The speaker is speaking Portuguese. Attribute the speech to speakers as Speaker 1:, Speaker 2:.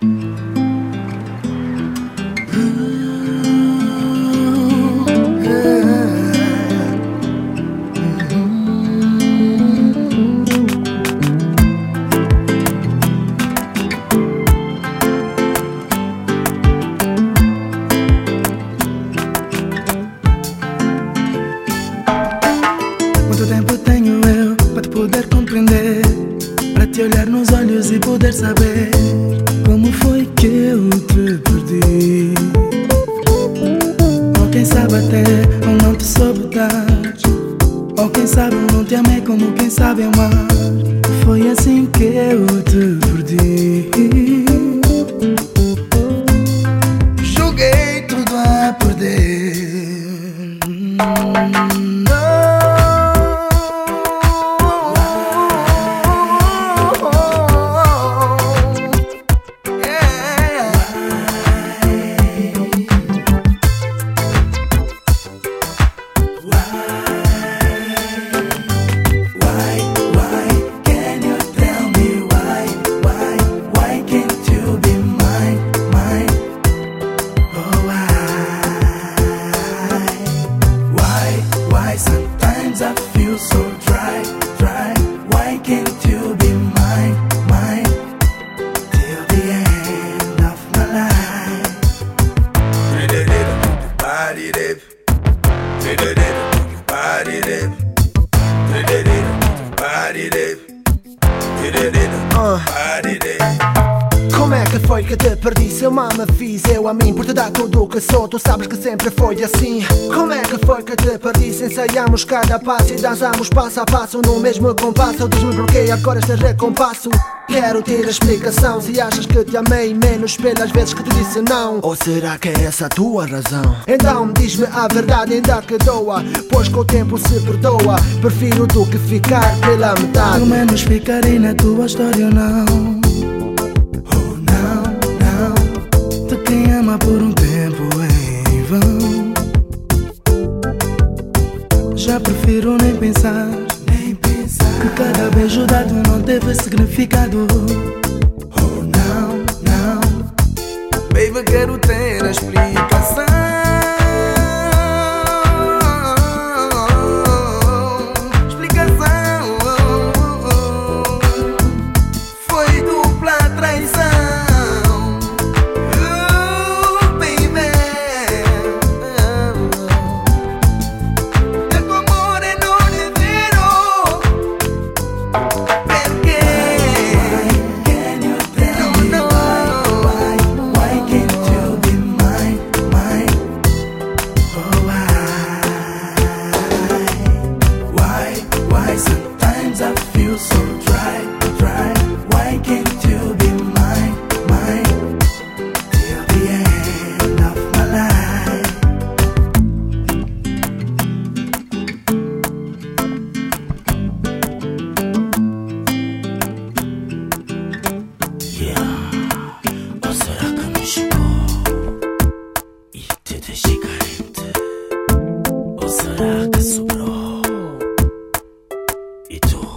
Speaker 1: Quanto tempo tenho eu para te poder compreender, para te olhar nos olhos e poder saber como foi que eu te perdi? Ou quem sabe até eu não te soube dar, ou quem sabe eu não te amei como quem sabe amar. Foi assim que eu te perdi. Joguei tudo a perder. Sometimes I feel so dry, dry. Why can't you be mine, mine? Till the end of my life. Body dip, body dip, body dip, body dip.
Speaker 2: Como é que foi que te perdi? Se eu me fiz eu a mim por te dar tudo o que sou, tu sabes que sempre foi assim. Como é que foi que te perdi? Se ensaiamos cada passo e dançamos passo a passo no mesmo compasso. Diz-me porquê agora este recompasso. Quero ter a explicação. Se achas que te amei menos pelas vezes que te disse não, ou será que é essa a tua razão? Então diz-me a verdade ainda que doa, pois com o tempo se perdoa. Prefiro do que ficar pela metade.
Speaker 1: Pelo menos ficarei na tua história ou não. Quem ama por um tempo em vão, já prefiro nem pensar, que cada beijo dado não teve significado. Oh não, não, baby, quero ter a explicação. Foi dupla traição. Sometimes I feel so dry, dry. Why can't you be mine, mine? Till the end of my life. Yeah. Ou será que me chegou e te deixei carente? Ou será que sobrou? E tu?